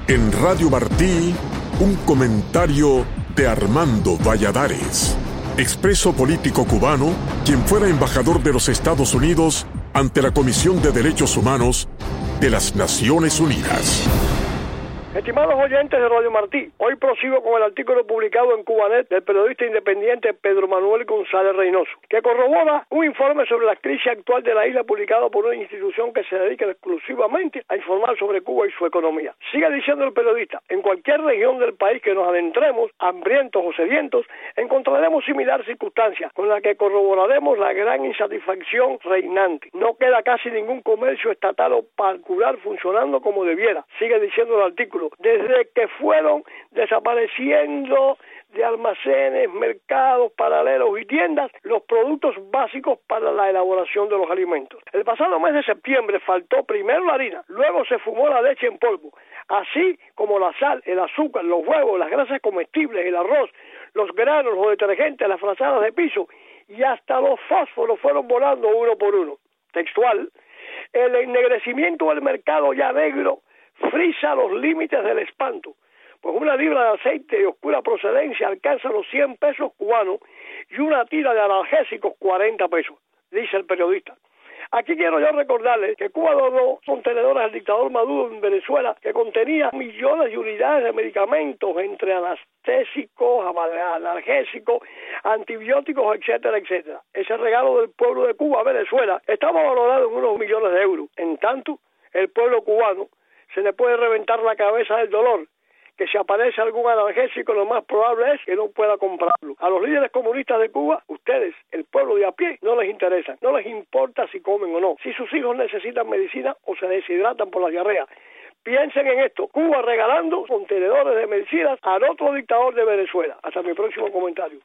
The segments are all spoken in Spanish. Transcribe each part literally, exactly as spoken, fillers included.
En Radio Martí, un comentario de Armando Valladares, expreso político cubano, quien fuera embajador de los Estados Unidos ante la Comisión de Derechos Humanos de las Naciones Unidas. Estimados oyentes de Radio Martí, hoy prosigo con el artículo publicado en Cubanet del periodista independiente Pedro Manuel González Reynoso, que corrobora un informe sobre la crisis actual de la isla publicado por una institución que se dedica exclusivamente a informar sobre Cuba y su economía. Sigue diciendo el periodista, en cualquier región del país que nos adentremos, hambrientos o sedientos, encontraremos similar circunstancia con la que corroboraremos la gran insatisfacción reinante. No queda casi ningún comercio estatal o particular funcionando como debiera, sigue diciendo el artículo. Desde que fueron desapareciendo de almacenes, mercados paralelos y tiendas los productos básicos para la elaboración de los alimentos. El pasado mes de septiembre faltó primero la harina, luego se fumó la leche en polvo, así como la sal, el azúcar, los huevos, las grasas comestibles, el arroz, los granos, los detergentes, las frazadas de piso y hasta los fósforos fueron volando uno por uno. Textual, el ennegrecimiento del mercado ya negro frisa los límites del espanto, pues una libra de aceite de oscura procedencia alcanza los cien pesos cubanos y una tira de analgésicos cuarenta pesos, dice el periodista. Aquí quiero yo recordarles que Cuba donó contenedores al dictador Maduro en Venezuela que contenía millones de unidades de medicamentos entre anestésicos, analgésicos, antibióticos, etcétera, etcétera. Ese regalo del pueblo de Cuba a Venezuela estaba valorado en unos millones de euros. En tanto, el pueblo cubano se le puede reventar la cabeza del dolor, que si aparece algún analgésico lo más probable es que no pueda comprarlo. A los líderes comunistas de Cuba, ustedes, el pueblo de a pie, no les interesan, no les importa si comen o no, si sus hijos necesitan medicina o se deshidratan por la diarrea. Piensen en esto, Cuba regalando contenedores de medicinas al otro dictador de Venezuela. Hasta mi próximo comentario.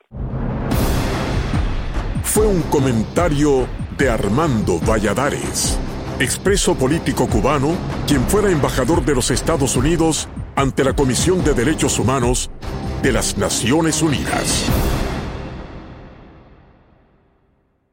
Fue un comentario de Armando Valladares, expreso político cubano, quien fuera embajador de los Estados Unidos ante la Comisión de Derechos Humanos de las Naciones Unidas.